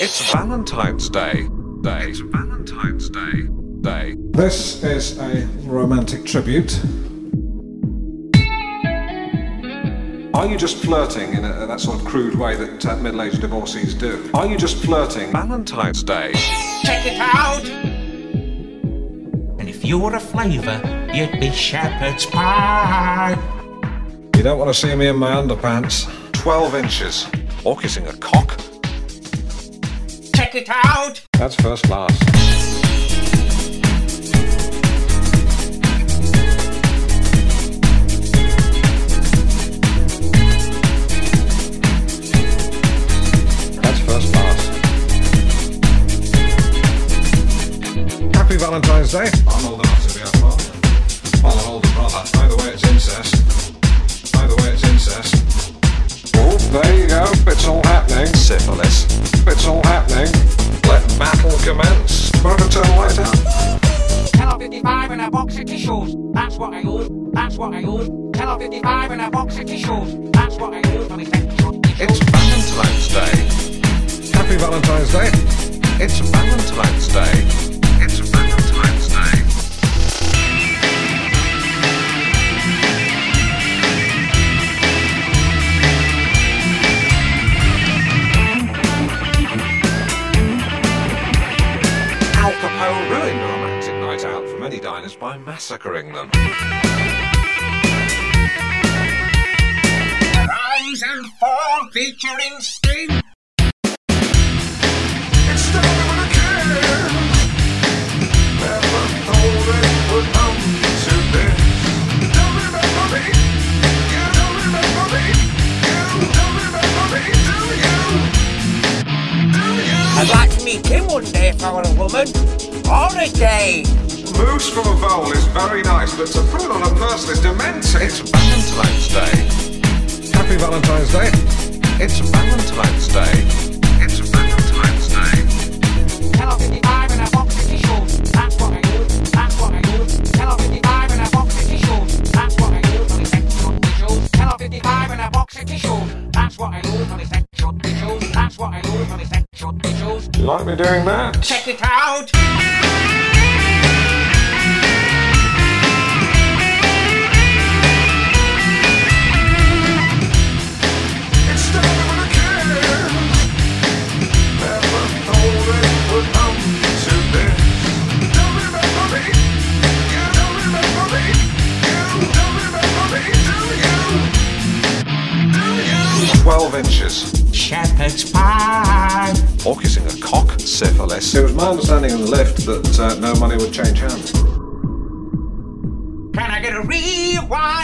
It's Valentine's Day. It's Valentine's Day. This is a romantic tribute. Are you just flirting in that sort of crude way that middle-aged divorcees do? Are you just flirting? Valentine's Day. Check it out! And if you were a flavour, you'd be shepherd's pie. You don't want to see me in my underpants. 12 inches. Or kissing a cock. Check it out! That's first class. That's first class. Happy Valentine's Day. I'm old enough to be a father. Well, an older brother. Either way it's incest. Oh, there you go. It's all happening. Syphilis. It's all happening. Let battle commence. Better turn the light out. 10 and a box of tissues. That's what I use. 10 and a box of tissues. That's what I use on essential tissues. It's Valentine's Day. Happy Valentine's Day. It's Valentine's Day. It's Valentine's Day. Al Capone ruined a romantic night out for many diners by massacring them. Rise and fall featuring Sting. It's started with a kiss. Never thought it would come to this. Don't remember me. You don't remember me. You don't remember me, do you? I'd like to meet him one day if I were a woman. Or a day. Moose from a bowl is very nice, but to put it on a person is demented. It's Valentine's Day. Happy Valentine's Day. It's Valentine's Day. It's Valentine's Day. 10 and a box of tissues. That's what I use. 10 and a box of tissues. That's what I use on essential tissues. 10 and a box of tissues. That's what I use on essential tissues. You like me doing that? Check it out! It started with a kiss. Never thought it would come to this. Don't remember me. You don't remember me. You don't remember me, do you? 12 inches. Shepherd's pie. Or kissing a cock. Syphilis. It was my understanding in the lift that no money would change hands. Can I get a rewind?